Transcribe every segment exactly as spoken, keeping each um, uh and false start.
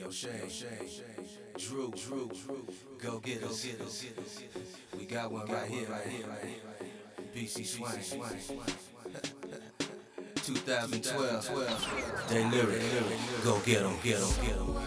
Yo, Shay, Drew, Drew, go get us. We got one right here, right here, right here. B C Swang, twenty twelve, they lyric, go get 'em, get 'em, get 'em.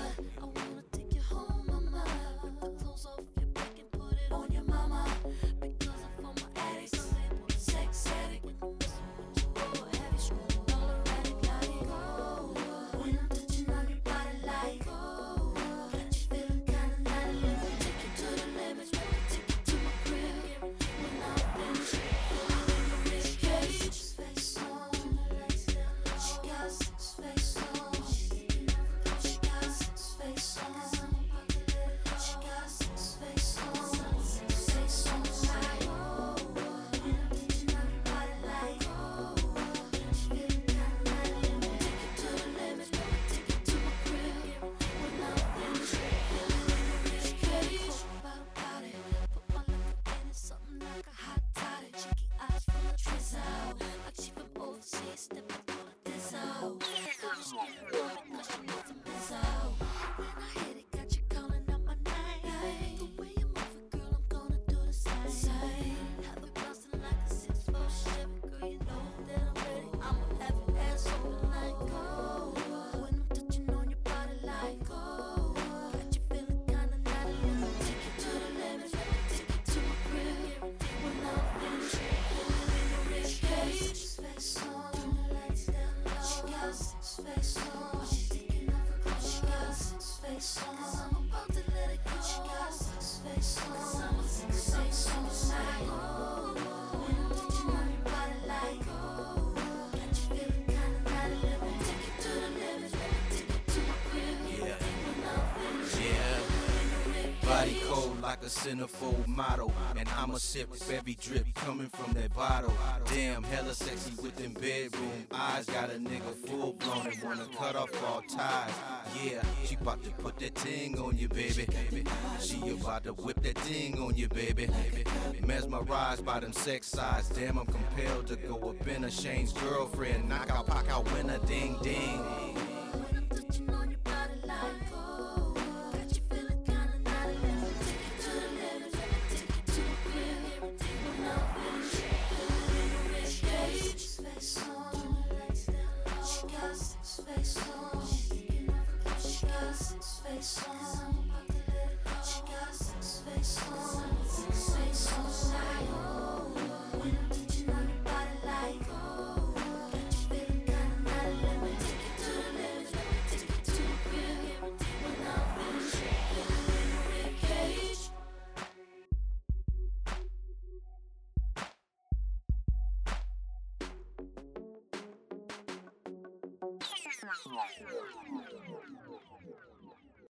Body cold like a centerfold model, and I'ma sip every drip coming from that bottle. Damn, hella sexy with them bedroom eyes. Got a nigga full blown and wanna cut off all ties. Yeah, she bout to put that ting on you, baby. She about to whip that ting on you, baby. Mesmerized by them sex size. Damn, I'm compelled to go up in a Shane's girlfriend. Knock out, pock out, win a ding ding. Yeah.